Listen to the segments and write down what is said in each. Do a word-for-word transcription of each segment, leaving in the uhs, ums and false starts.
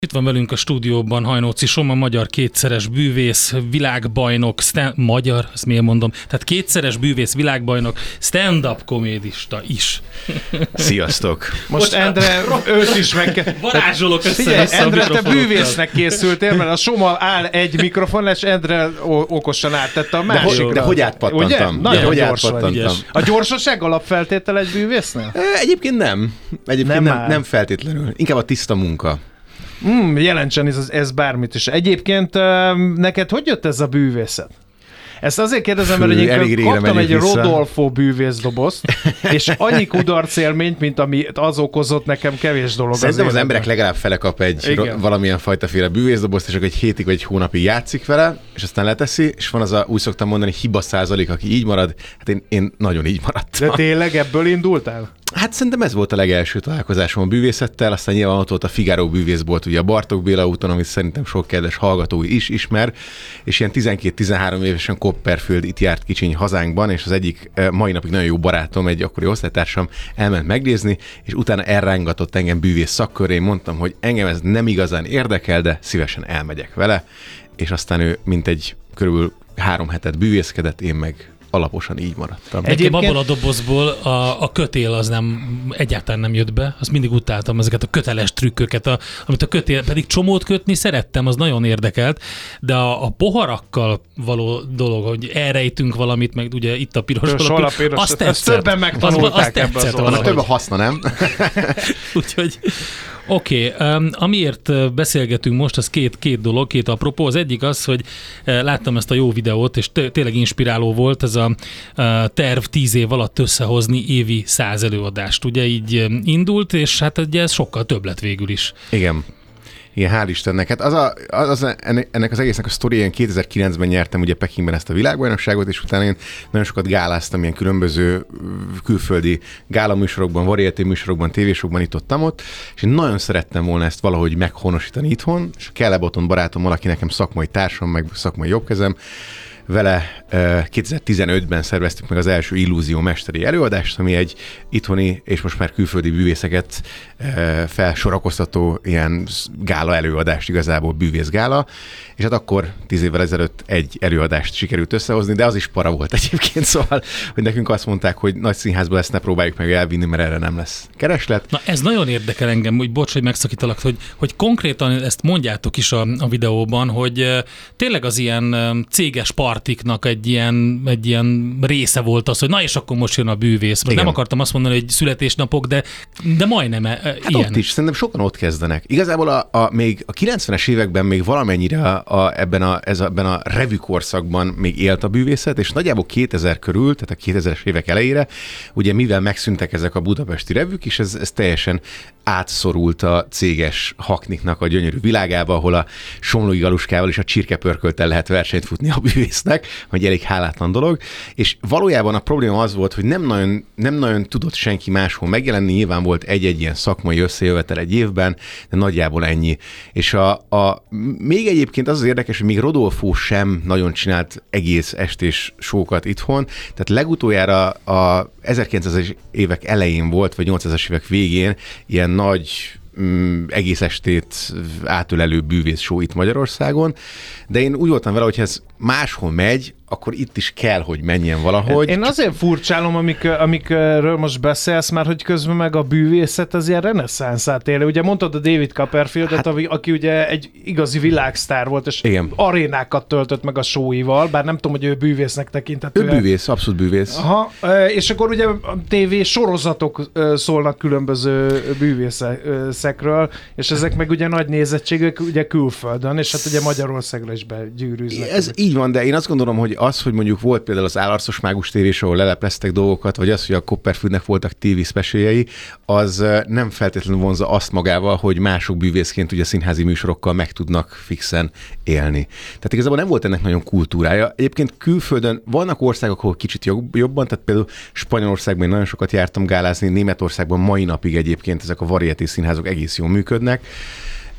Itt van velünk a stúdióban Hajnóci Soma, magyar kétszeres bűvész, világbajnok, stand, magyar, ezt miért mondom, tehát kétszeres bűvész, világbajnok, stand-up komédista is. Sziasztok! Most Endre, őt is meg kell... Varázsolok össze. Figyelj, Endre, te bűvésznek készültél, mert a Soma áll egy mikrofon, és Endre okosan áttette a másikra. De, de hogy átpattantam? Nagyon hogy gyors átpattantam. A gyorsaság alapfeltétel egy bűvésznél? Egyébként nem. Egyébként Nem nem, nem feltétlenül. Inkább a tiszta munka. Mm, jelentsen ez, ez bármit is. Egyébként neked hogy jött ez a bűvészet? Ezt azért kérdezem, mert egyébként kaptam egy vissza. Rodolfo bűvészdobozt, és annyi kudarc élményt, mint ami az okozott, nekem kevés dolog. Szerintem az, az emberek legalább fele kap egy Igen. valamilyen fajtaféle bűvészdobozt, és akkor egy hétig vagy egy hónapig játszik vele, és aztán leteszi, és van az a, úgy szoktam mondani, hiba százalék, aki így marad. Hát én, én nagyon így maradtam. De tényleg ebből indultál? Hát szerintem ez volt a legelső találkozásom a bűvészettel, aztán nyilván ott volt a Figaro bűvészbolt, ugye a Bartók Béla úton, amit szerintem sok kedves hallgató is ismer, és ilyen tizenkét-tizenhárom évesen Copperfield itt járt kicsiny hazánkban, és az egyik mai napig nagyon jó barátom, egy akkori osztálytársam elment megnézni, és utána elrángatott engem bűvész szakkörré, mondtam, hogy engem ez nem igazán érdekel, de szívesen elmegyek vele, és aztán ő mint egy körülbelül három hetet bűvészkedett, én meg alaposan így maradtam. Egyébként abból a dobozból a, a kötél az nem, egyáltalán nem jött be, azt mindig utáltam, ezeket a köteles trükköket, a, amit a kötél, pedig csomót kötni szerettem, az nagyon érdekelt, de a, a poharakkal való dolog, hogy elrejtünk valamit, meg ugye itt a piros valami, azt tetszett. Többen megtanulták ebbe az oldalon. Több a haszna, nem? Úgyhogy oké, okay, um, amiért beszélgetünk most, az két, két dolog, két apropó. Az egyik az, hogy uh, láttam ezt a jó videót, és t- tényleg inspiráló volt ez a uh, terv tíz év alatt összehozni évi száz előadást. Ugye így um, indult, és hát ugye ez sokkal több lett végül is. Igen. Igen, hál' Istennek. Hát az a, az a, ennek az egésznek a sztoria, én kétezer-kilencben nyertem ugye Pekingben ezt a világbajnokságot, és utána én nagyon sokat gáláztam ilyen különböző külföldi gálaműsorokban, variété műsorokban, tévésokban, itt ott, ott, és én nagyon szerettem volna ezt valahogy meghonosítani itthon, és Kelle Boton barátom, valaki nekem szakmai társam, meg szakmai jobbkezem, vele kétezer-tizenötben szerveztük meg az első Illúzió mesteri előadást, ami egy itthoni és most már külföldi bűvészeket felsorakoztató ilyen gála előadást, igazából bűvészgála, és hát akkor tíz évvel ezelőtt egy előadást sikerült összehozni, de az is para volt egyébként, szóval, hogy nekünk azt mondták, hogy nagy színházba ezt ne próbáljuk meg elvinni, mert erre nem lesz kereslet. Na ez nagyon érdekel engem, hogy bocs, hogy megszakítalak, hogy, hogy konkrétan ezt mondjátok is a, a videóban, hogy tényleg az ilyen céges partiknak egy ilyen, egy ilyen része volt az, hogy na és akkor most jön a bűvész. Nem akartam azt mondani, hogy születésnapok, de, de majdnem hát ilyen. Ott is, szerintem sokan ott kezdenek. Igazából a, a, még a kilencvenes években még valamennyire a, a, ebben, a, ez a, ebben a revű korszakban még élt a bűvészet, és nagyjából kétezer körül, tehát a kétezres évek elejére, ugye mivel megszűntek ezek a budapesti revük, és ez, ez teljesen átszorult a céges hakniknak a gyönyörű világába, ahol a Somlói Galuskával és a csirkepörkölttel lehet versenyt futni a bűvésznek, hogy elég hálátlan dolog, és valójában a probléma az volt, hogy nem nagyon, nem nagyon tudott senki máshol megjelenni, nyilván volt egy-egy ilyen szakmai összejövetel egy évben, de nagyjából ennyi. És a, a, még egyébként az az érdekes, hogy még Rodolfo sem nagyon csinált egész estés sókat itthon, tehát legutoljára a ezerkilencszázas évek elején volt, vagy nyolcszázas évek végén ilyen nagy mm, egész estét átölelő bűvész show itt Magyarországon, de én úgy voltam vele, hogy ez máshol megy, akkor itt is kell, hogy menjen valahogy. Én azért furcsálom, amik, amikről most beszélsz, már hogy közben meg a bűvészet az ilyen reneszánszát él. Ugye mondtad a David Copperfieldet, hát, aki ugye egy igazi világsztár volt, és igen. arénákat töltött meg a showival, bár nem tudom, hogy ő bűvésznek tekinthető. Ő bűvész, abszolút bűvész. Aha, és akkor ugye a tévé sorozatok szólnak különböző bűvészekről, és ezek meg ugye nagy nézettségek ugye külföldön, és hát ugye Magyarországra is begyűrűznek. Ez ezek. Így van, de én azt gondolom, hogy az, hogy mondjuk volt például az Állarcos Mágus tévés, ahol lelepleztek dolgokat, vagy az, hogy a Copperfieldnek voltak tévé specialjei, az nem feltétlenül vonza azt magával, hogy mások bűvészként ugye színházi műsorokkal meg tudnak fixen élni. Tehát igazából nem volt ennek nagyon kultúrája. Egyébként külföldön vannak országok, ahol kicsit jobban, tehát például Spanyolországban én nagyon sokat jártam gálázni, Németországban mai napig egyébként ezek a variété színházok egész jól működnek.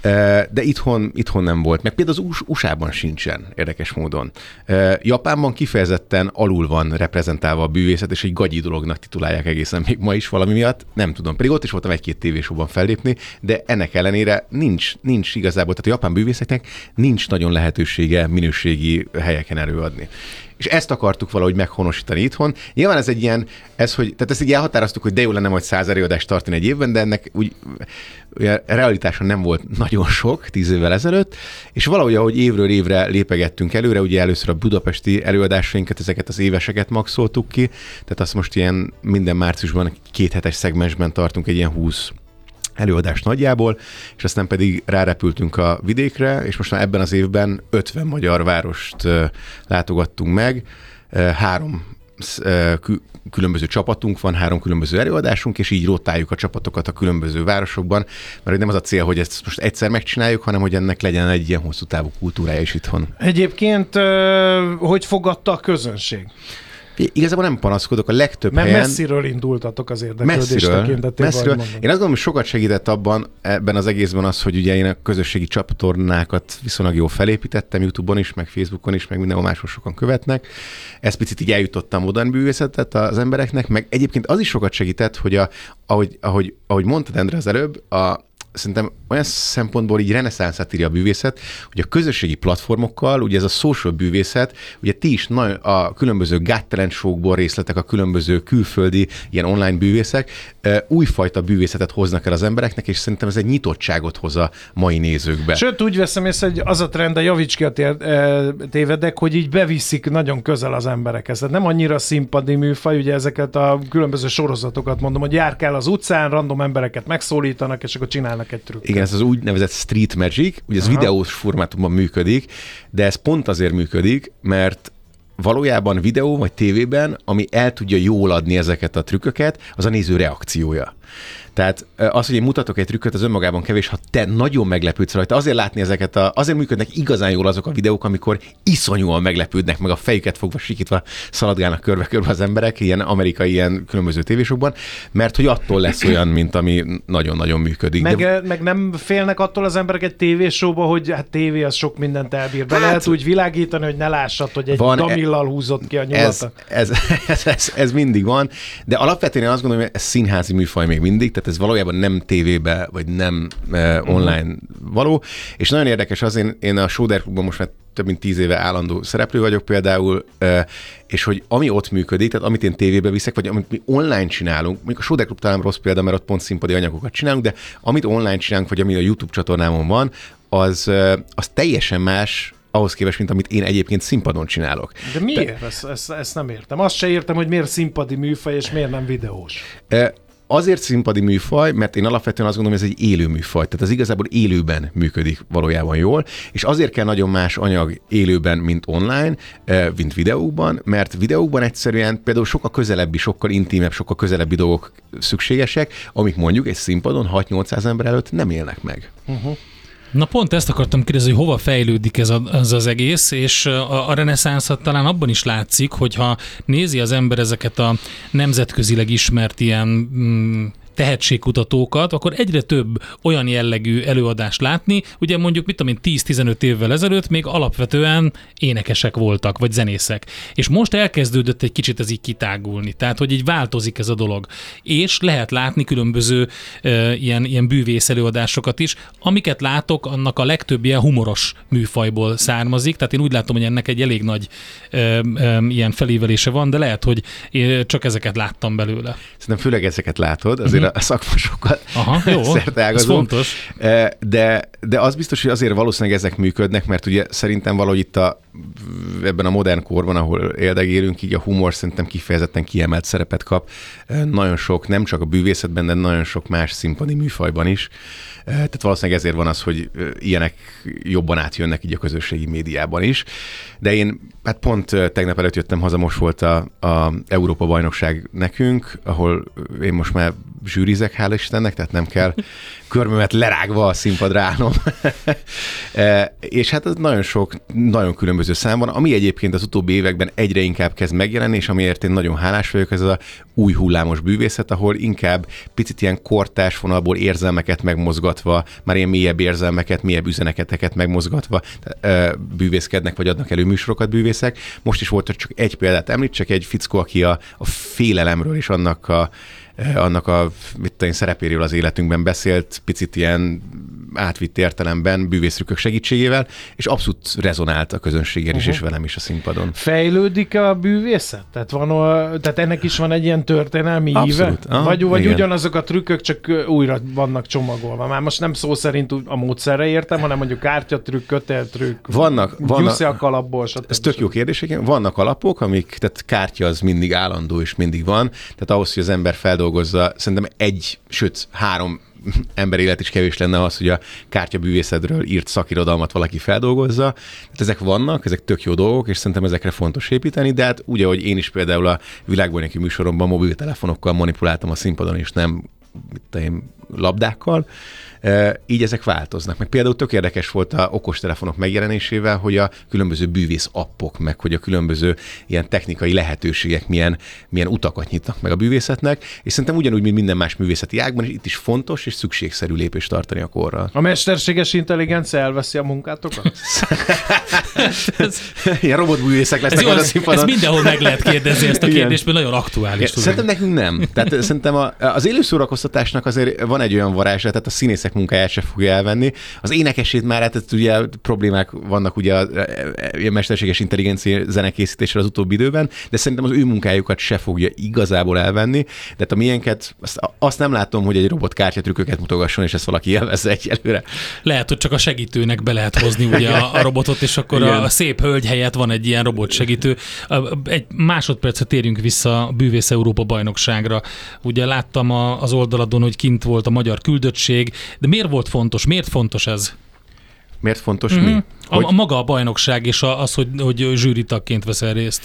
De itthon, itthon nem volt. Meg például az u es á-ban sincsen, érdekes módon. Japánban kifejezetten alul van reprezentálva a bűvészet, és egy gagyi dolognak titulálják egészen még ma is valami miatt. Nem tudom, pedig ott is voltam egy-két tévésóban fellépni, de ennek ellenére nincs, nincs igazából, tehát a japán bűvészeknek nincs nagyon lehetősége minőségi helyeken előadni. És ezt akartuk valahogy meghonosítani itthon. Nyilván ez egy ilyen, ez, hogy, tehát ezt így elhatároztuk, hogy de jó lenne majd száz előadást tartani egy évben, de ennek úgy realitáson nem volt nagyon sok tíz évvel ezelőtt, és valahogy, ahogy évről évre lépegettünk előre, ugye először a budapesti előadásainkat, ezeket az éveseket maxoltuk ki, tehát azt most ilyen minden márciusban két hetes szegmensben tartunk egy ilyen húsz előadás nagyjából, és aztán pedig rárepültünk a vidékre, és most már ebben az évben ötven magyar várost látogattunk meg, három különböző csapatunk van, három különböző előadásunk, és így rotáljuk a csapatokat a különböző városokban, mert nem az a cél, hogy ezt most egyszer megcsináljuk, hanem hogy ennek legyen egy ilyen hosszú távú kultúrája is itthon. Egyébként hogy fogadta a közönség? Igazából nem panaszkodok, a legtöbb Mert helyen... messziről indultatok az érdeklődés messziről, tekintetében. Messziről. Én azt gondolom, hogy sokat segített abban, ebben az egészben az, hogy ugye én a közösségi csatornákat viszonylag jól felépítettem, YouTube-on is, meg Facebookon is, meg mindenhol máshol sokan követnek. Ez picit így eljutottam modern bűvészetet az embereknek, meg egyébként az is sokat segített, hogy a, ahogy, ahogy, ahogy mondtad, Endre, az előbb, a szerintem olyan szempontból így reneszánszát írja a bűvészet, hogy a közösségi platformokkal, ugye ez a social bűvészet, ugye ti is nagyon, a különböző Got Talent show-ból részletek, a különböző külföldi ilyen online bűvészek, újfajta bűvészetet hoznak el az embereknek, és szerintem ez egy nyitottságot hoz a mai nézőkbe. Sőt, úgy veszem észre, hogy az a trend, a javíts ki a tévedek, hogy így beviszik nagyon közel az emberekhez. Tehát nem annyira színpadi műfaj, ugye ezeket a különböző sorozatokat mondom, hogy járkál az utcán, random embereket megszólítanak, és akkor csinálnak egy trükket. Igen, ez az úgynevezett street magic, ugye ez Aha. videós formátumban működik, de ez pont azért működik, mert valójában videó vagy tévében, ami el tudja jól adni ezeket a trükköket, az a néző reakciója. Tehát az, hogy én mutatok egy trükköt, az önmagában kevés, ha te nagyon meglepődsz rajta. Azért látni ezeket, a, azért működnek igazán jól azok a videók, amikor iszonyúan meglepődnek, meg a fejüket fogva sikítva szaladgálnak körbe-körbe az emberek, ilyen amerikai, ilyen különböző tévésokban, mert hogy attól lesz olyan, mint ami nagyon-nagyon működik. Meg, De... meg nem félnek attól az emberek egy tévésóba, hogy hát tévé az sok mindent elbír. Be hát, lehet úgy világítani, hogy ne lássad, hogy egy van, gamillal húzott ki a nyolata. Ez, ez, ez, ez, ez mindig van, de alapvetően azt gondolom, hogy ez színházi műfaj még mindig, tehát ez valójában nem tévébe, vagy nem uh, online uh-huh. való. És nagyon érdekes az, én, én a Soder Klubban most már több mint tíz éve állandó szereplő vagyok például, uh, és hogy ami ott működik, tehát amit én tévébe viszek, vagy amit mi online csinálunk, mondjuk a Soder Klub talán rossz példa, mert ott pont színpadi anyagokat csinálunk, de amit online csinálunk, vagy ami a YouTube csatornámon van, az, uh, az teljesen más ahhoz képest, mint amit én egyébként színpadon csinálok. De miért? De... Ezt, ezt, ezt nem értem. Azt se értem, hogy miért színpadi műfaj, és miért nem videós. Uh, Azért színpadi műfaj, mert én alapvetően azt gondolom, hogy ez egy élő műfaj. Tehát az igazából élőben működik valójában jól, és azért kell nagyon más anyag élőben, mint online, mint videókban, mert videókban egyszerűen például sokkal közelebbi, sokkal intimebb, sokkal közelebbi dolgok szükségesek, amik mondjuk egy színpadon hat-nyolcszáz ember előtt nem élnek meg. Uh-huh. Na pont ezt akartam kérdezni, hogy hova fejlődik ez, a, ez az egész, és a, a reneszánszat talán abban is látszik, hogyha nézi az ember ezeket a nemzetközileg ismert ilyen mm, tehetségkutatókat, akkor egyre több olyan jellegű előadást látni, ugye mondjuk mit tudom én tíz-tizenöt évvel ezelőtt még alapvetően énekesek voltak, vagy zenészek. És most elkezdődött egy kicsit ez így kitágulni, tehát hogy így változik ez a dolog. És lehet látni különböző e, ilyen, ilyen bűvész előadásokat is, amiket látok, annak a legtöbb ilyen humoros műfajból származik, tehát én úgy látom, hogy ennek egy elég nagy e, e, ilyen felévelése van, de lehet, hogy én csak ezeket láttam belőle. Szerintem főleg ezeket látod, azért a szakma sokat szerteágazó. fontos. De, de az biztos, hogy azért valószínűleg ezek működnek, mert ugye szerintem valahogy itt a, ebben a modern korban, ahol éldegélünk, így a humor szerintem kifejezetten kiemelt szerepet kap. Nagyon sok, nem csak a bűvészetben, de nagyon sok más színpadi műfajban is. Tehát valószínűleg ezért van az, hogy ilyenek jobban átjönnek így a közösségi médiában is. De én hát pont tegnap előtt jöttem haza, most volt a, a Európa-bajnokság nekünk, ahol én most már zsűrizek, hála Istennek, tehát nem kell körmömet lerágva a színpadra állnom. e, és hát ez nagyon sok, nagyon különböző szám van, ami egyébként az utóbbi években egyre inkább kezd megjelenni, és amiért én nagyon hálás vagyok, ez az a új hullámos bűvészet, ahol inkább picit ilyen kortárs vonalból érzelmeket megmozgatva, már ilyen mélyebb érzelmeket, mélyebb üzeneteket megmozgatva e, bűvészkednek, vagy adnak elő műsorokat bűvészek. Most is volt csak egy példát említsek, egy fickó, aki a, a félelemről és annak a annak a mit tudom, szerepéről az életünkben beszélt, picit ilyen átvitt értelemben bűvésztrükkök segítségével, és abszolút rezonált a közönséggel is, uh-huh. és velem is a színpadon. Fejlődik a bűvészet? Tehát, van, tehát ennek is van egy ilyen történelmi abszolút. íve? Ah, vagy vagy ugyanazok a trükkök, csak újra vannak csomagolva? Már most nem szó szerint a módszerre értem, hanem mondjuk kártyatrükk, köteltrükk, vannak, vannak, a kalapból, stb. Ez tök jó kérdés, igen. Vannak alapok, amik, tehát kártya az mindig állandó, és mindig van, tehát ahhoz, hogy az ember feldolgozza, szerintem egy, sőt három ember élet is kevés lenne az, hogy a kártyabűvészetről írt szakirodalmat valaki feldolgozza. Tehát ezek vannak, ezek tök jó dolgok, és szerintem ezekre fontos építeni, de hát úgy, ahogy én is például a világbajnoki műsoromban mobiltelefonokkal manipuláltam a színpadon, és nem mit én, labdákkal, így ezek változnak. Meg például tök érdekes volt a okostelefonok megjelenésével, hogy a különböző bűvész appok, meg hogy a különböző ilyen technikai lehetőségek milyen, milyen utakat nyitnak meg a bűvészetnek, és szerintem ugyanúgy, mint minden más művészeti ágban, és itt is fontos és szükségszerű lépést tartani a korral. A mesterséges intelligencia elveszi a munkátokat? Ilyen robotbűvészek lesznek ez a színpadon. Ez mindenhol meg lehet kérdezni ezt a kérdést, mert nagyon aktuális. Ja, szerintem nekünk nem. Tehát szerintem a, az élő szórakoztatásnak azért van egy olyan varázsa, tehát a színészek munkáját se fogja elvenni. Az énekesét már, hát ugye problémák vannak ugye a, a mesterséges intelligencia zenekészítésre az utóbbi időben, de szerintem az ő munkájukat se fogja igazából elvenni, de hát a miénket, azt, azt nem látom, hogy egy robot kártyatrükköket mutogasson, és ezt valaki élvezze egyelőre. Lehet, hogy csak a segítőnek be lehet hozni ugye a, a robotot, és akkor igen. A szép hölgy helyett van egy ilyen robot segítő. Egy másodpercet térjünk vissza a Bűvész Európa bajnokságra. Ugye láttam a, az oldaladon, hogy kint volt a magyar küldöttség, de miért volt fontos? Miért fontos ez? Miért fontos mm-hmm. mi? Hogy... A, a maga a bajnokság és az, hogy, hogy zsűritagként veszel részt.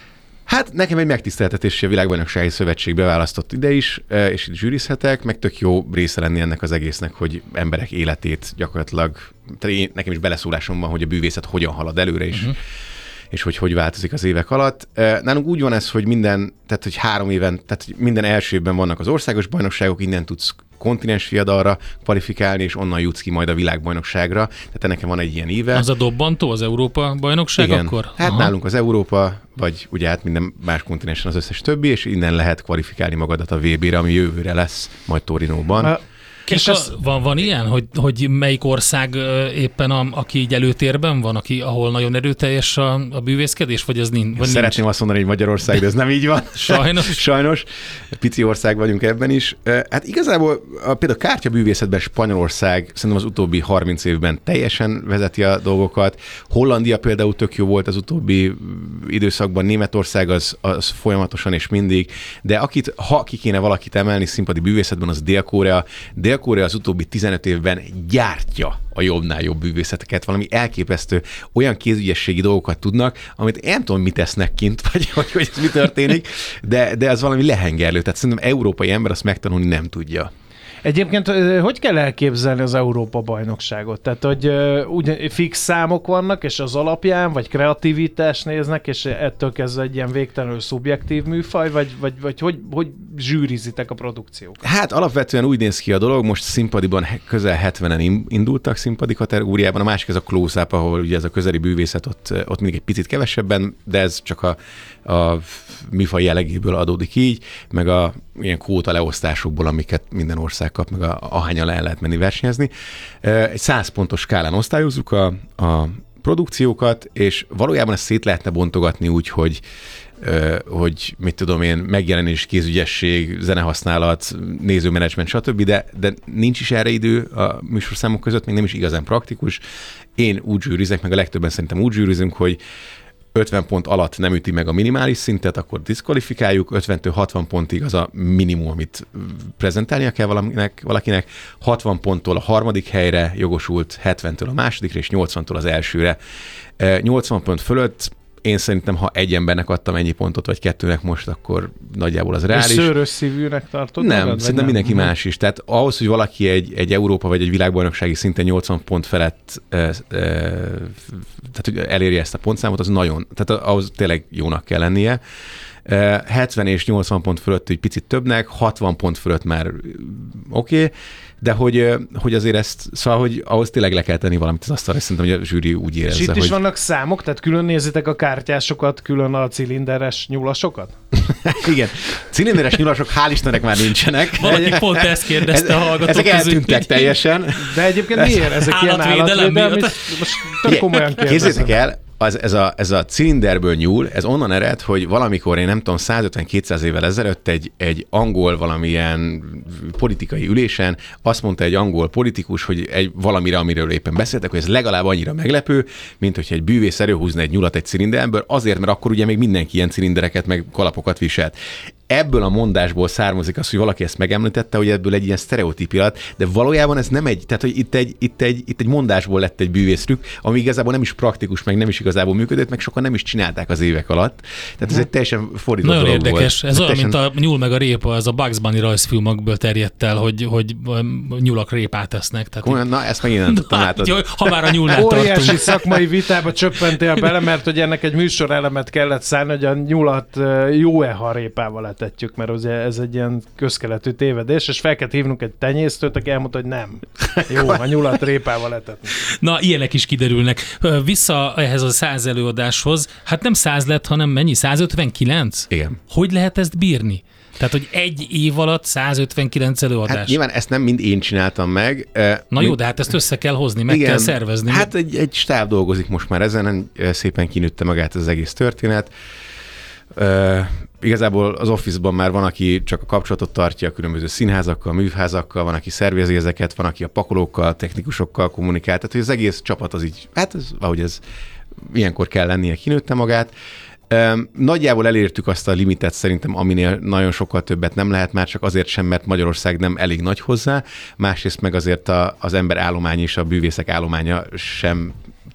Hát nekem egy megtiszteltetés, hogy a Világbajnoksági Szövetség beválasztott ide is, és itt zsűrizhetek, meg tök jó része lenni ennek az egésznek, hogy emberek életét gyakorlatilag, tehát én, nekem is beleszólásom van, hogy a bűvészet hogyan halad előre is. Uh-huh. és hogy hogy változik az évek alatt. Nálunk úgy van ez, hogy minden, tehát hogy három éven, tehát minden első évben vannak az országos bajnokságok, innen tudsz kontinens fiadalra kvalifikálni, és onnan jutsz ki majd a világbajnokságra. Tehát ennek van egy ilyen éve. Az a dobbantó, az Európa bajnokság igen. akkor? Hát aha. nálunk az Európa, vagy ugye hát minden más kontinensen az összes többi, és innen lehet kvalifikálni magadat a vé bé-re, ami jövőre lesz, majd Torinóban. A- És a, van, van ilyen, hogy, hogy melyik ország éppen, a, aki így előtérben van, aki, ahol nagyon erőteljes a, a bűvészkedés, vagy ez nincs? Vagy Szeretném nincs? azt mondani, hogy Magyarország, de ez nem így van. Sajnos. Sajnos. Pici ország vagyunk ebben is. Hát igazából a, például kártyabűvészetben Spanyolország szerintem az utóbbi harminc évben teljesen vezeti a dolgokat. Hollandia például tök jó volt az utóbbi időszakban, Németország az, az folyamatosan és mindig, de akit, ha ki kéne valakit emelni színpadi bűvészetben, az Dél-Korea. Dél-Korea az utóbbi tizenöt évben gyártja a jobbnál jobb bűvészeteket, valami elképesztő, olyan kézügyességi dolgokat tudnak, amit én nem tudom, mit tesznek kint, vagy hogy, hogy ez mi történik, de, de ez valami lehengerlő. Tehát szerintem európai ember azt megtanulni nem tudja. Egyébként hogy kell elképzelni az Európa-bajnokságot? Tehát, hogy úgy fix számok vannak, és az alapján, vagy kreativitást néznek, és ettől kezdve egy ilyen végtelenül szubjektív műfaj, vagy, vagy, vagy hogy, hogy zsűrizitek a produkciókat? Hát alapvetően úgy néz ki a dolog, most színpadiban közel hetvenen indultak színpadi kategóriában, a másik ez a close-up, ahol ugye ez a közeli bűvészet, ott, ott mindig egy picit kevesebben, de ez csak a, a műfaj jellegéből adódik így, meg a ilyen kvóta leosztásokból, amiket minden ország kap, meg a, ahányan el lehet menni versenyezni. Egy száz pontos skálán osztályozzuk a, a produkciókat, és valójában ezt szét lehetne bontogatni úgy, hogy hogy mit tudom én, megjelenés, kézügyesség, zenehasználat, nézőmenedzsment, stb., de, de nincs is erre idő a műsorszámok között, még nem is igazán praktikus. Én úgy zsűrizek, meg a legtöbben szerintem úgy zsűrizünk, hogy ötven pont alatt nem üti meg a minimális szintet, akkor diszkvalifikáljuk, ötventől hatvan pontig az a minimum, amit prezentálnia kell valakinek, valakinek, hatvan ponttól a harmadik helyre jogosult, hetventől a másodikra, és nyolcvantól az elsőre. nyolcvan pont fölött Én szerintem, ha egy embernek adtam ennyi pontot, vagy kettőnek most, akkor nagyjából az reális. És szőrös szívűnek tartod? Nem, magad, szerintem nem? mindenki más is. Tehát ahhoz, hogy valaki egy, egy Európa vagy egy világbajnoksági szinten nyolcvan pont felett e, e, tehát, hogy elérje ezt a pontszámot, az nagyon, tehát ahhoz tényleg jónak kell lennie. hetven és nyolcvan pont fölött egy picit többnek, hatvan pont fölött már oké, okay, de hogy, hogy azért ezt, szóval, hogy ahhoz tényleg le kell tenni valamit az asztalra, szerintem, hogy a zsűri úgy érezze, és itt hogy... is vannak számok, tehát külön nézitek a kártyásokat, külön a cilinderes nyulasokat? Igen, cilinderes nyulasok hál' Istennek már nincsenek. Valaki pont ezt kérdezte a hallgatók Ezek közül. eltűntek teljesen. De egyébként miért? Ezek ilyen állatvédelem? Most tök komolyan kérdezem. Képzeljétek el, Az, ez, a, ez a cilinderből nyúl, ez onnan ered, hogy valamikor, én nem tudom, száz ötven-kétszáz évvel ezelőtt egy, egy angol valamilyen politikai ülésen azt mondta egy angol politikus, hogy egy valamire, amiről éppen beszéltek, hogy ez legalább annyira meglepő, mint hogyha egy bűvész előhúzna egy nyulat egy cilinderből, azért, mert akkor ugye még mindenki ilyen cilindereket meg kalapokat viselt. Ebből a mondásból származik az, hogy valaki ezt megemlítette, hogy ebből egy ilyen sztereotípia lett, de valójában ez nem egy, tehát hogy itt egy, itt egy, itt egy mondásból lett egy bűvésztrükk, ami igazából nem is praktikus, meg nem is igazából működött, meg sokan nem is csinálták az évek alatt. Tehát ez egy teljesen fordított Nagyon dolog érdekes. volt. Ez olyan, teljesen... mint a nyúl meg a répa, ez a Bugs Bunny rajzfilmekből terjedt el, hogy, hogy nyulak répát esznek. Tehát Olyan, na, ezt megint nem tudtam át. Ha már a nyúlnál Óriási tartunk. szakmai vitába csöppentél bele, mert hogy ennek egy műsorelemet kellett szállni, hogy a nyulat jó-e, ha répával etetjük, mert ugye ez egy ilyen közkeletű tévedés, és fel kell hívnunk egy tenyésztőt, aki elmondta, hogy nem. Jó, a nyulat répával etetni. Na, ilyenek is kiderülnek. Vissza ehhez a száz előadáshoz, hát nem száz lett, hanem mennyi? száz ötvenkilenc? Igen. Hogy lehet ezt bírni? Tehát, hogy egy év alatt száz ötvenkilenc előadás. Hát nyilván ezt nem mind én csináltam meg. Na jó, de hát ezt össze kell hozni, meg igen, kell szervezni. Hát egy, egy stáb dolgozik most már ezen, szépen kinőtte magát az egész történet. Uh, igazából az Office-ban már van, aki csak a kapcsolatot tartja a különböző színházakkal, művházakkal, van, aki szervezi ezeket, van, aki a pakolókkal, technikusokkal kommunikál, tehát hogy az egész csapat az így, hát ez, ahogy ez ilyenkor kell lennie, kinőtte magát. Um, nagyjából elértük azt a limitet szerintem, aminél nagyon sokkal többet nem lehet, már csak azért sem, mert Magyarország nem elég nagy hozzá, másrészt meg azért a, az ember állomány és a bűvészek állománya sem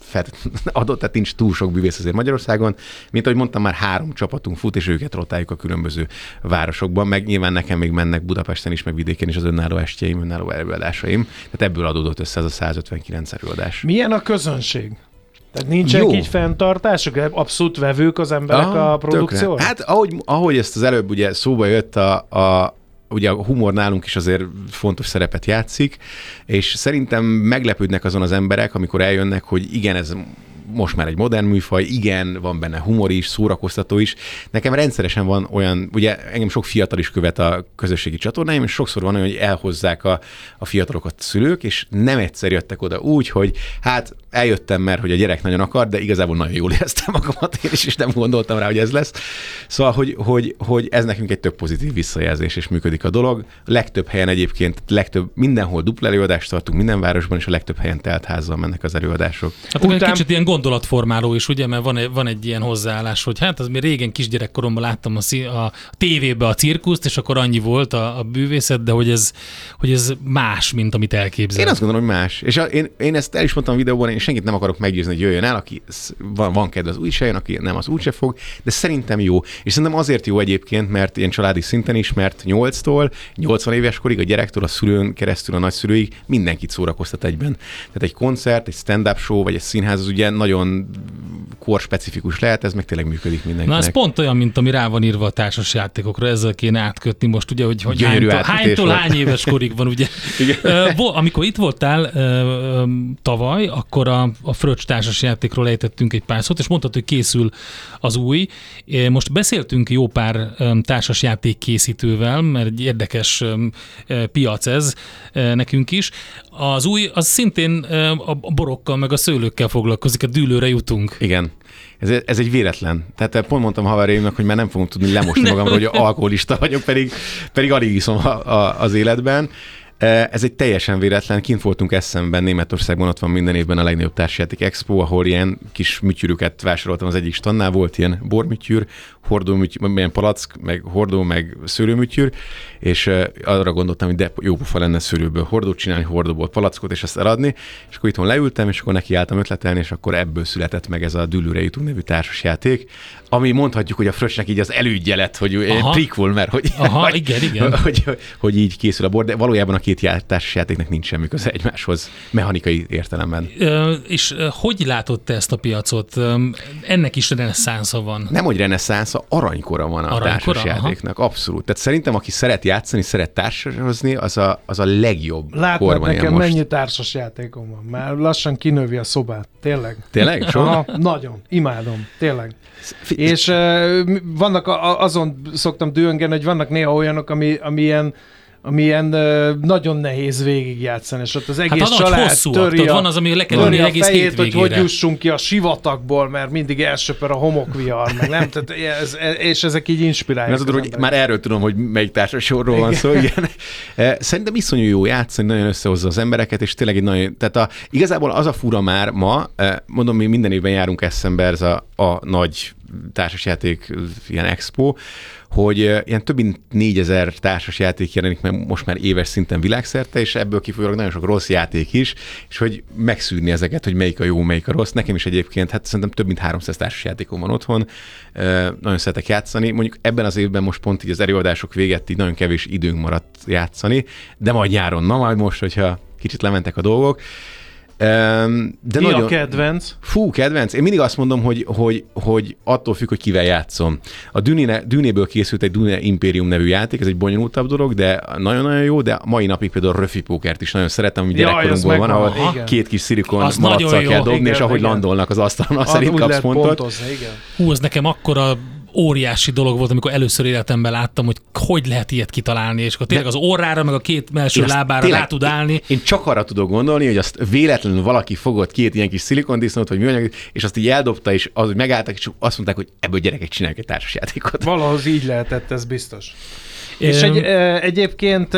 adott, tehát nincs túl sok bűvész azért Magyarországon. Mint ahogy mondtam, már három csapatunk fut, és őket rotáljuk a különböző városokban, meg nyilván nekem még mennek Budapesten is, meg vidéken is az önálló estjeim, önálló előadásaim. Tehát ebből adódott össze ez a száz ötvenkilenc előadás. Milyen a közönség? Tehát nincsenek Jó. így fenntartások? Abszolút vevők az emberek ah, a produkcióra? Hát ahogy, ahogy ezt az előbb ugye szóba jött a, a ugye a humor nálunk is azért fontos szerepet játszik, és szerintem meglepődnek azon az emberek, amikor eljönnek, hogy igen, ez most már egy modern műfaj, igen, van benne humor is, szórakoztató is. Nekem rendszeresen van olyan, ugye engem sok fiatal is követ a közösségi csatornáim, és sokszor van olyan, hogy elhozzák a, a fiatalokat a szülők, és nem egyszer jöttek oda úgy, hogy hát eljöttem, mert hogy a gyerek nagyon akar, de igazából nagyon jól éreztem magamat én is, és nem gondoltam rá, hogy ez lesz. Szóval, hogy, hogy, hogy ez nekünk egy tök pozitív visszajelzés, és működik a dolog. Legtöbb helyen egyébként, legtöbb, mindenhol dupla előadást tartunk, minden városban, és a legtöbb helyen telt házzal mennek az előadások. Hát Után... egy kicsit ilyen gondolatformáló is, ugye, mert van egy, van egy ilyen hozzáállás, hogy hát az mi régen kisgyerekkoromban láttam a, szí- a tévébe a cirkuszt, és akkor annyi volt a, a bűvészet, de hogy ez, hogy ez más, mint amit elképzel. Én azt gondolom, hogy más. És a, én, én ezt el is mondtam a videóban, én senkit nem akarok meggyőzni, hogy jöjjön el, aki van, van kedve, az úgy se jön, aki nem, az úgy se fog, de szerintem jó. És szerintem azért jó egyébként, mert ilyen családi szinten is, mert nyolctól nyolcvan éves korig a gyerektől a szülőn keresztül a nagyszülőig mindenkit szórakoztat egyben. Tehát egy koncert, egy stand-up show, vagy egy színház az ugye nagyon korspecifikus lehet, ez meg tényleg működik mindenkinek. Na ez pont olyan, mint ami rá van írva a társas játékokra, ezzel kéne átkötni most, ugye, hogy, hogy hánytól, hánytól hány éves korig van, ugye. uh, amikor itt voltál uh, tavaly, akkor a, a Fröccs társas játékról ejtettünk egy pár szót, és mondtad, hogy készül az új. Most beszéltünk jó pár um, társas játék készítővel, mert egy érdekes um, piac ez uh, nekünk is. Az új, az szintén uh, a borokkal, meg a szőlőkkel foglalkozik, a dűlőre jutunk. Igen. Ez, ez egy véletlen. Tehát pont mondtam haverjaimnak, hogy már nem fogom tudni lemosni magamról, hogy alkoholista vagyok, pedig, pedig alig iszom a, a, az életben. Ez egy teljesen véletlen. Kint voltunk Essenben, Németországban, ott van minden évben a legnagyobb társjáték expo, ahol ilyen kis műtyűröket vásároltam az egyik standnál, volt ilyen borműtyűr, hordóműtyűr, ilyen palack, meg hordó, meg szőlőműtyűr, és arra gondoltam, hogy de jó pofa lenne szőlőből hordót csinálni, hordóból palackot, és ezt eladni, és akkor itthon leültem, és akkor nekiálltam ötletelni, és akkor ebből született meg ez a Dűlőre jutunk nevű társasjáték, ami mondhatjuk, hogy a Fröccsnek így az elődje lett, hogy egy prequel, mert hogy, Aha, hogy, igen, igen. Hogy, hogy, hogy így készül a bor, de valójában a két társasjátéknek nincs semmi köze egymáshoz mechanikai értelemben. Ö, és hogy látod te ezt a piacot? Ennek is reneszánsza van. Nem, hogy reneszánsza, aranykora van a társasjátéknak, abszolút. Tehát szerintem, aki szeret játszani, szeret társasozni, az a, az a legjobb Látod korban nekem most. mennyi társasjátékom van, már lassan kinövi a szobát, tényleg. Tényleg? Aha, nagyon, imádom, tényleg. És uh, vannak, a, azon szoktam dühöngeni, hogy vannak néha olyanok, ami, ami ilyen ami ilyen uh, nagyon nehéz végigjátszani, és ott az egész hát család töri a, van az, ami le kell ülni egész fejét, hogy hogy jussunk ki a sivatagból, mert mindig elsöpör a homokvihar, meg nem? Tehát ez, és ezek így inspirálják. Az tudom, hogy már erről tudom, hogy melyik társasorról van szó. Igen. Szerintem iszonyú jó játszani, nagyon összehozza az embereket, és tényleg egy nagyon... Tehát a, igazából az a fura már ma, mondom, mi minden évben járunk Essenbe, ez a, a nagy társasjáték ilyen expo, hogy ilyen több mint négyezer társas játék jelenik meg most már éves szinten világszerte, és ebből kifolyólag nagyon sok rossz játék is, és hogy megszűrni ezeket, hogy melyik a jó, melyik a rossz. Nekem is egyébként, hát szerintem több mint háromszáz társas játékom van otthon, nagyon szeretek játszani. Mondjuk ebben az évben most pont így az előadások véget így nagyon kevés időnk maradt játszani, de majd nyáron, na majd most, hogyha kicsit lementek a dolgok. De Mi nagyon... a kedvenc? Fú, kedvenc. Én mindig azt mondom, hogy, hogy, hogy attól függ, hogy kivel játszom. A Dűnéne, Dűnéből készült egy Dune Imperium nevű játék, ez egy bonyolultabb dolog, de nagyon-nagyon jó, de mai napig például a Röfi Pókert is nagyon szeretem, ami gyerekkorunkból van, ahol igen. két kis szilikon malaccal kell dobni, igen, és ahogy igen. landolnak az asztalon, szerint kapsz pontot. Pontozni, igen. Hú, ez nekem akkora óriási dolog volt, amikor először életemben láttam, hogy hogy lehet ilyet kitalálni, és akkor tényleg az orrára, meg a két első lábára rá tud állni. Én, én csak arra tudok gondolni, hogy azt véletlenül valaki fogott két ilyen kis szilikondisznót, vagy műanyag, és azt így eldobta, és az, hogy megálltak, és azt mondták, hogy ebből gyerekek csinálják egy társasjátékot. Valahogy így lehetett, ez biztos. És egy, egyébként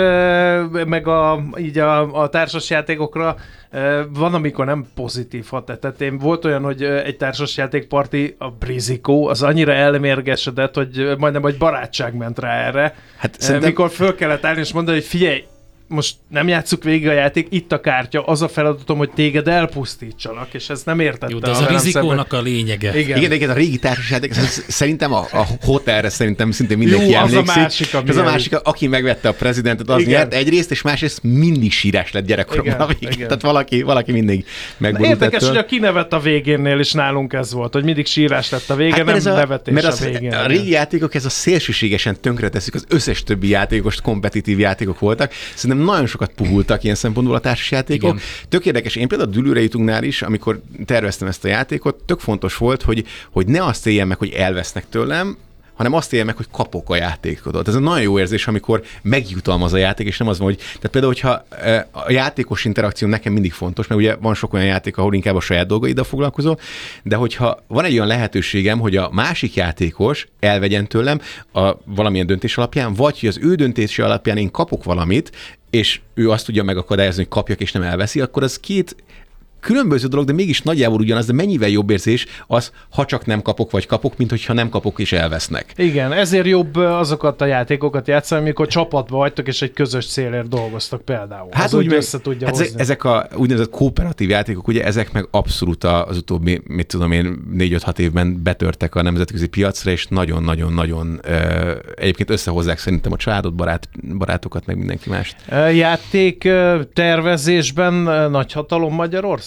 meg a, így a, a társasjátékokra van, amikor nem pozitív hat. Tehát én volt olyan, hogy egy társasjátékparti, a Brizikó, az annyira elmérgesedett, hogy majdnem egy barátság ment rá erre. Hát szerintem... Mikor föl kellett állni és mondani, hogy figyelj, most nem játsszuk végig a játék, itt a kártya, az a feladatom, hogy téged elpusztítsanak, és ez nem értette. Jó, de ez a rizikónak a lényege. Igen, igen, igen, a régi társasjáték, szerintem a, a hotelre szerintem szinte mindenki Jó, emlékszik. Az a másik, az a másik, aki megvette a prezidentet, az nyert egyrészt, és másrészt mindig sírás lett gyerekkoromban a végén. Tehát valaki, valaki mindig megborult. Érdekes, hogy a kinevett a végénnél is nálunk ez volt, hogy mindig sírás lett a végén, hát, nem a, nevetés mert az, a végén. A régi játékok ez a szélsőségesen tönkreteszik, az összes többi játékos kompetitív játékok voltak. Szerintem nagyon sokat puhultak ilyen szempontból a társasjátékok. Igen. Tök érdekes, én például a Dűlőre jutunknál is, amikor terveztem ezt a játékot, tök fontos volt, hogy, hogy ne azt éljen meg, hogy elvesznek tőlem, hanem azt éljen meg, hogy kapok a játékot. Ez egy nagyon jó érzés, amikor megjutalmaz a játék, és nem az van, hogy... Tehát például, hogyha a játékos interakció nekem mindig fontos, mert ugye van sok olyan játék, ahol inkább a saját dolgaiddal foglalkozol, de hogyha van egy olyan lehetőségem, hogy a másik játékos elvegyen tőlem a valamilyen döntés alapján, vagy hogy az ő döntése alapján én kapok valamit, és ő azt tudja megakadályozni, hogy kapjak és nem elveszi, akkor az két különböző dolog, de mégis nagyjából ugyanaz, de mennyivel jobb érzés az, ha csak nem kapok, vagy kapok, mint hogyha nem kapok és elvesznek. Igen, ezért jobb azokat a játékokat játszani, amikor csapatba vagytok, és egy közös célért dolgoztak például. Hát az úgy meg, össze tudja hát hozni. Ezek a úgynevezett kooperatív játékok, ugye ezek meg abszolút az utóbbi, mit tudom én, négy-öt-hat évben betörtek a nemzetközi piacra, és nagyon-nagyon-nagyon egyébként összehozzák szerintem a családot, barát, barátokat, meg mindenki mást. Játék tervezésben nagyhatalom Magyarország?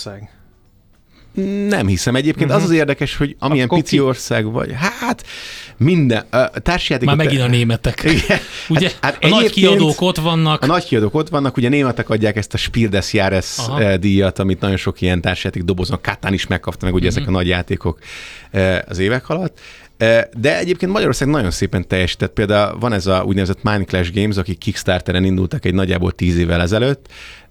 Nem hiszem egyébként. Uh-huh. Az az érdekes, hogy amilyen Akkor pici ki... ország vagy, hát minden, a társjátékot... Már megint a németek. Igen. Ugye hát, hát a nagy kiadók ott vannak. A nagy kiadók ott vannak, ugye németek adják ezt a Spiel des Jahres Aha. díjat, amit nagyon sok ilyen társjáték doboznak. Katán is megkapta meg ugye uh-huh. ezek a nagy játékok az évek alatt. De egyébként Magyarország nagyon szépen teljesített. Például van ez a úgynevezett Mind Clash Games, akik Kickstarteren indultak egy nagyjából tíz évvel ezelőtt,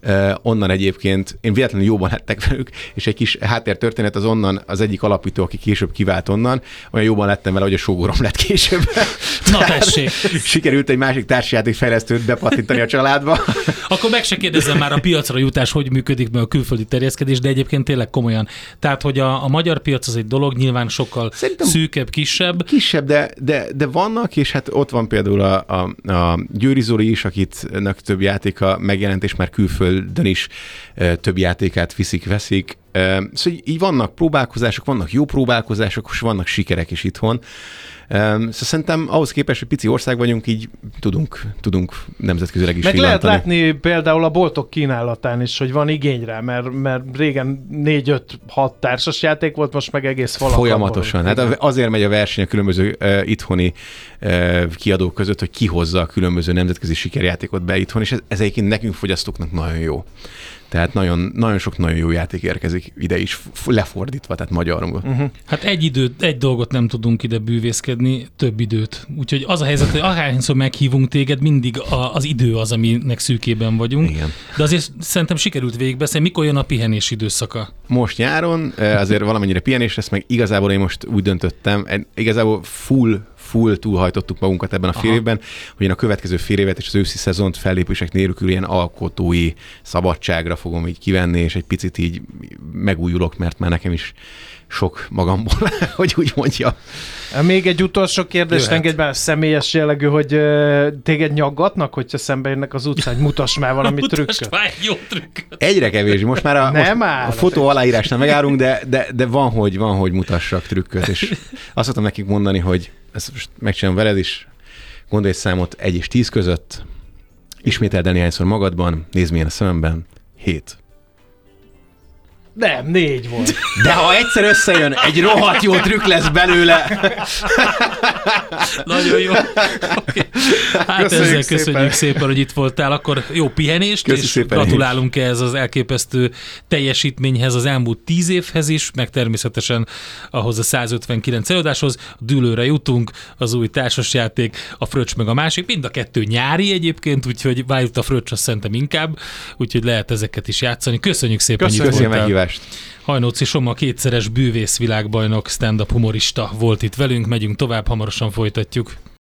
onnan egyébként én véletlenül jóban lettek velük, és egy kis háttértörténet az onnan az egyik alapító, aki később kivált onnan, olyan jóban lettem vele, hogy a sógorom lett később. Na tessék! Sikerült egy másik társjátékfejlesztőt bepattintani a családba. Akkor meg se kérdezzem már a piacra jutás, hogy működik meg a külföldi terjeszkedés, de egyébként tényleg komolyan. Tehát, hogy a, a magyar piac az egy dolog, nyilván sokkal Szerintem szűkebb, kisebb. Kisebb, de, de, de vannak, és hát ott van például a, a, a Győri Zoli is, akitnek több játéka megjelent, és már külföldön is e, több játékát viszik, veszik. E, szóval így vannak próbálkozások, vannak jó próbálkozások, és vannak sikerek is itthon. Szóval szerintem ahhoz képest, hogy pici ország vagyunk, így tudunk, tudunk nemzetközileg is meg villantani. Lehet látni például a boltok kínálatán is, hogy van igény rá, mert, mert régen négy-öt-hat társasjáték volt, most meg egész falak. Folyamatosan. Hát azért megy a verseny a különböző uh, itthoni uh, kiadók között, hogy kihozza a különböző nemzetközi sikerjátékot be itthon, és ez, ez egyébként nekünk fogyasztóknak nagyon jó. Tehát nagyon, nagyon sok nagyon jó játék érkezik ide is, lefordítva, tehát magyarul. Uh-huh. Hát egy időt, egy dolgot nem tudunk ide bűvészkedni, több időt. Úgyhogy az a helyzet, hogy akárhányszor meghívunk téged, mindig a, az idő az, aminek szűkében vagyunk. Igen. De azért szerintem sikerült végigbeszélni. Mikor jön a pihenés időszaka? Most nyáron, azért valamennyire pihenés lesz, meg igazából én most úgy döntöttem, igazából full full túlhajtottuk magunkat ebben a fél Aha. évben, hogy én a következő fél évet és az őszi szezont fellépések nélkül ilyen alkotói szabadságra fogom így kivenni, és egy picit így megújulok, mert már nekem is sok magamból, hogy úgy mondja. Még egy utolsó kérdés, engedj már személyes jellegű, hogy uh, téged nyaggatnak, hogyha szembe jönnek az utcán, hogy mutass már valami trükköt. Már egy jó trükköt. Egyre kevés. Most már a, Nem most áll, a fotó aláírásnál megállunk, de, de, de van, hogy, van, hogy mutassak trükköt, és azt szoktam nekik mondani, hogy ezt most megcsinálom veled is, gondolj egy számot egy és tíz között, ismételd el néhányszor magadban, nézd milyen a szememben, hét. Nem, négy volt. De ha egyszer összejön, egy rohadt jó trükk lesz belőle. Nagyon jó. Okay. Hát köszönjük ezzel szépen. Köszönjük szépen, hogy itt voltál. Akkor jó pihenést, Köszönjük és szépen gratulálunk ehhez az elképesztő teljesítményhez az elmúlt tíz évhez is, meg természetesen ahhoz a százötvenkilenc előadáshoz. Dűlőre jutunk, az új társasjáték, a fröccs meg a másik. Mind a kettő nyári egyébként, úgyhogy vájult a fröccs, azt szerintem inkább, úgyhogy lehet ezeket is játszani. Köszönjük szépen, hogy itt voltál. Hajnóci Soma, kétszeres bűvész világbajnok, stand-up humorista volt itt velünk, megyünk tovább, hamarosan folytatjuk.